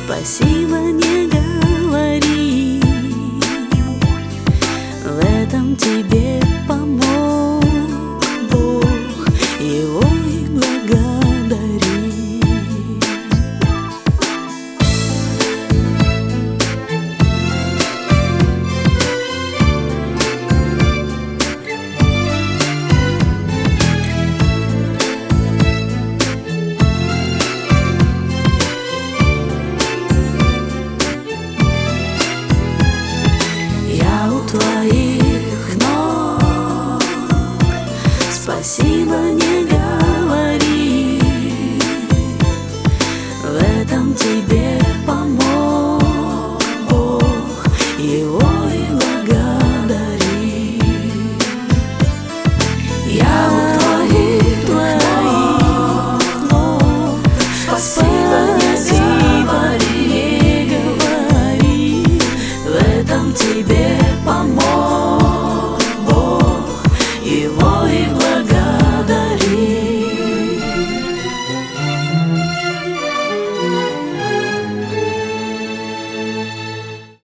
спасибо не говори. В этом тебе помог Бог, его и благодари. Твоих ног спасибо не говори. В этом тебе помог Бог, его и благодари. Я у твоих ног спасибо не говори. В этом тебе помог